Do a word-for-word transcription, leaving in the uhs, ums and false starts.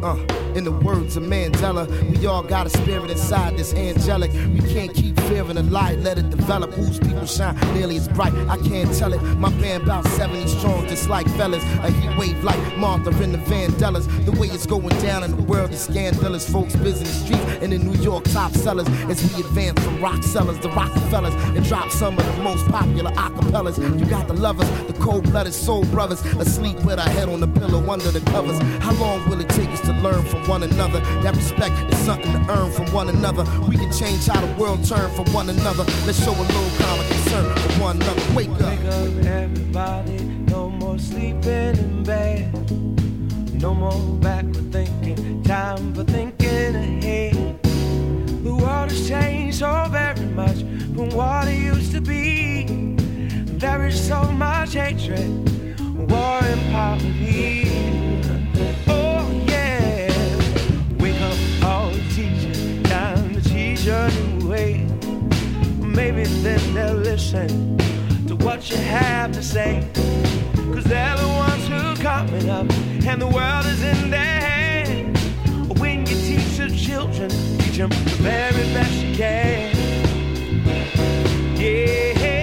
Uh, in the words of Mandela, we all got a spirit inside that's angelic. We can't keep fearing the light, let it develop. Whose people shine nearly as bright, I can't tell it. My band about seventy strong, just like fellas. A heat wave like Martha in the Vandellas. The way it's going down in the world is scandalous. Folks busy in the streets and the New York top sellers. As we advance from rock sellers to Rockefellers and drop some of the most popular acapellas. You got the lovers, the cold-blooded soul brothers, asleep with our head on the pillow under the covers. How long will it take us to learn from one another? That respect is something to earn from one another. We can change how the world turn for one another. Let's show a little common concern for one another. Wake up. Wake up, everybody. No more sleeping in bed. No more backward thinking. Time for thinking ahead. The world has changed so very much from what it used to be. There is so much hatred, war and poverty. Oh yeah. Wake up all the teachers, time to teach a new way. Maybe then they'll listen to what you have to say. Cause they're the ones who are coming up and the world is in their hands. When you teach the children, teach them the very best you can. Yeah.